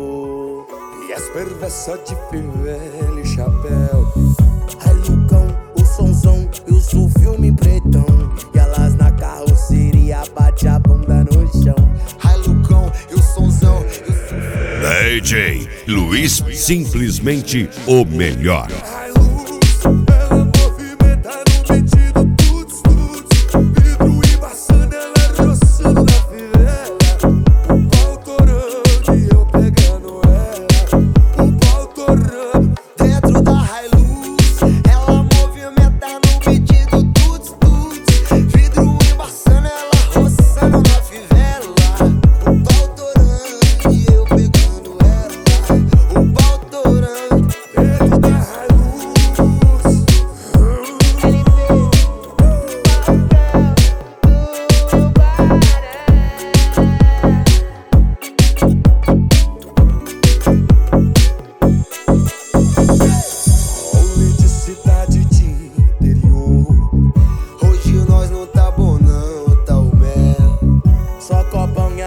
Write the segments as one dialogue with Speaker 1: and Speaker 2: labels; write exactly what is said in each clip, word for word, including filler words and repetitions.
Speaker 1: vou. E as perversas de fivela e chapéu. Ai, Lucão, o sonzão e o sul filme pretão. E elas na carroceria bate a bunda no chão. Ai, Lucão e o sonzão e o sul.
Speaker 2: D J Luiz, simplesmente o melhor.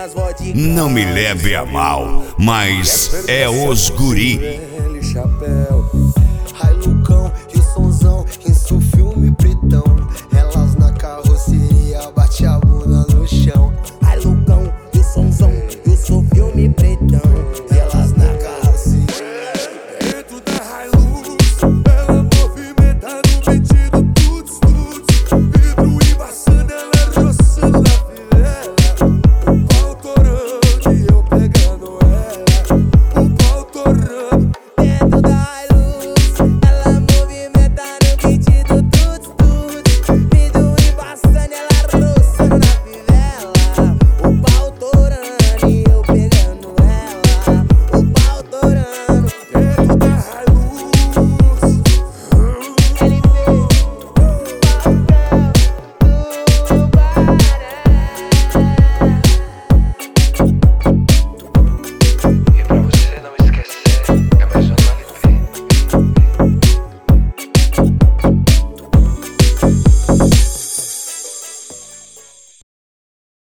Speaker 2: Não me leve a mal, mas é os guri.
Speaker 1: Chapéu.